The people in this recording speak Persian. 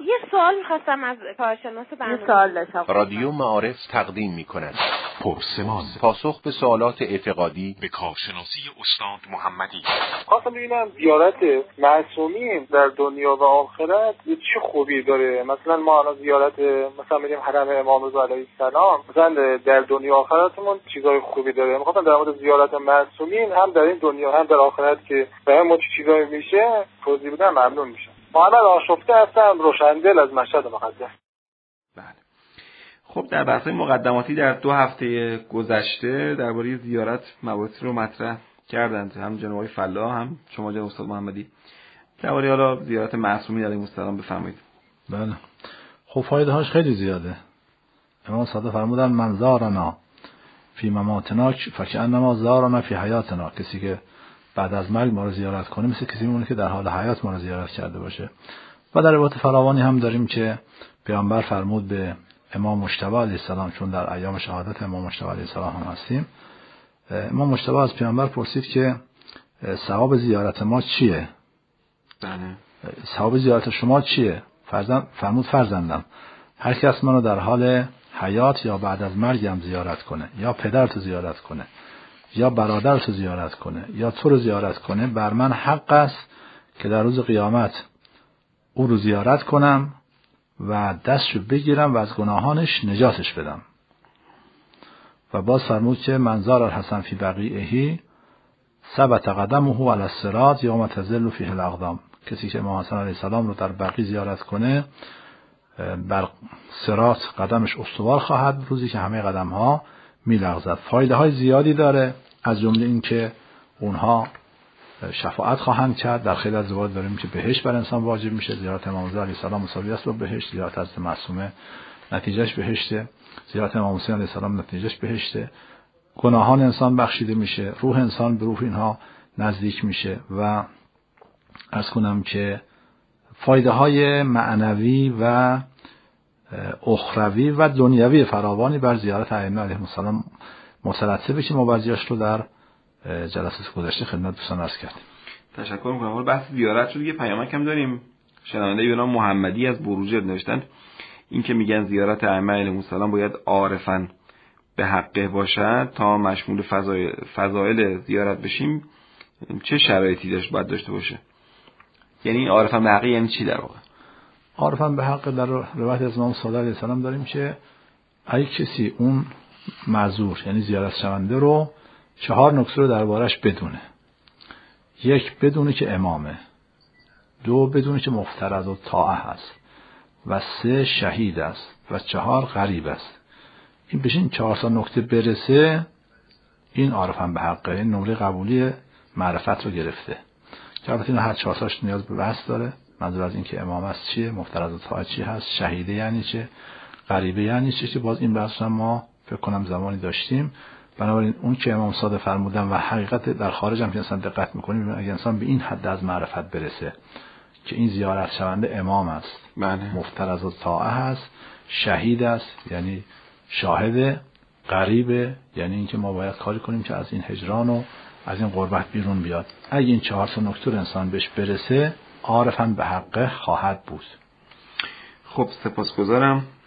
یه سوال می‌خواستم از کارشناس برنامه. یه سوال داشتم. رادیو معارف تقدیم می‌کند پرسمان، پاسخ به سوالات اعتقادی به کارشناسی استاد محمدی. خواستم ببینم زیارت معصومین در دنیا و آخرت چه خوبی داره. مثلا ما الان زیارت مثلا میریم حرم امام رضا علیه السلام، مثلا در دنیا و آخرتمون چیزای خوبی داره. می‌خواستم در مورد زیارت معصومین هم در این دنیا هم در آخرت که برای ما چه چیزایی میشه توضیح بدم ممنون میشم. محمد آشفته هستم، روشندل از مشهد مقدس. بله. خب در بحث مقدماتی در 2 هفته گذشته درباره زیارت مباحثی رو مطرح کردند، هم جناب آقای فلاح هم شما جناب استاد محمدی. درباره حالا زیارت معصومین علیهم السلام بفرمایید. بله. خب فایده هاش خیلی زیاده. امام صادق فرمودن من زارنا فی مماتنا فکأنما زارنا فی حیاتنا. کسی که بعد از مرگ ما رو زیارت کنه مثل کسی میمونه که در حال حیات ما رو زیارت کرده باشه. و در روایت فراوانی هم داریم که پیامبر فرمود به امام مجتبی علیه السلام، چون در ایام شهادت امام مجتبی علیه السلام هم هستیم، امام مجتبی از پیامبر پرسید که ثواب زیارت ما چیه؟ بله. ثواب زیارت شما چیه؟ فرمود فرزندم، هر کس منو در حال حیات یا بعد از مرگم زیارت کنه، یا پدرتو زیارت کنه، یا برادرتو زیارت کنه، یا تو رو زیارت کنه، بر من حق است که در روز قیامت او رو زیارت کنم و دستشو بگیرم و از گناهانش نجاتش بدم. و باز فرمود که من زار الحسن فی بقیعه ثبت قدمه علی الصراط یوم تزل فیه الاقدام. کسی که امام حسن علیه السلام رو در بقیع زیارت کنه بر صراط قدمش استوار خواهد، روزی که همه قدم ها میلغزد. فایده های زیادی داره، از جمله این که اونها شفاعت خواهند کرد. در خیلی از روایات داریم که بهشت بر انسان واجب میشه. زیارت امام رضا علیه السلام مساوی است با بهشت. زیارت حضرت معصومه نتیجهش بهشته. زیارت امام حسین علیه السلام نتیجهش بهشته. گناهان انسان بخشیده میشه، روح انسان به روح اینها نزدیک میشه. و عرض کنم که فایده های معنوی و اخروی و دنیوی فراوانی بر زیارت ائمه علیهم السلام مترتبه که ما بعضیاش رو در جلسات گذشته خدمت دوستان عرض کردیم. تشکر می‌کنم. حالا بحث زیارت شد، یه پیامک هم داریم. شنونده به نام محمدی از بروجرد نوشتن این که میگن زیارت ائمه علیهم السلام باید عارفاً به حقه باشد تا مشمول فضائل زیارت بشیم، چه شرایطی باید داشته باشه؟ یعنی عارفاً به حقه یعنی چی در واقع؟ عارفاً به حق در روایت از امام صادق علیه السلام داریم که اگه کسی اون معذور یعنی زیارت شونده رو 4 نکته رو دربارش بدونه. 1 بدونه که امامه، 2 بدونه که مفترض الطاعه هست، و 3 شهید است، و 4 غریب است. این بشین 4 تا نکته برسه، این عارفاً به حقه، این نمره قبولی معرفت رو گرفته. که البته این هر 4 تاش نیاز به بحث داره. منظور از این که امام است چیه، مفترض الطاعه چی هست، شهیده یعنی چه، غریبه یعنی چه، که باز این بحث هم ما فکر کنم زمانی داشتیم. بنابراین اون که امام صادق فرمودن و حقیقت در خارج هم که انسان دقت میکنیم، اگه انسان به این حد از معرفت برسه که این زیارت شونده امام است، مفترض الطاعه هست، شهید است یعنی شاهد، غریبه یعنی اینکه ما باید کاری کنیم که از این هجران و از این غربت بیرون بیاد. اگه این 4 تا نکته انسان بهش برسه، عارفاً به حقه خواهد بود. خب سپاسگزارم.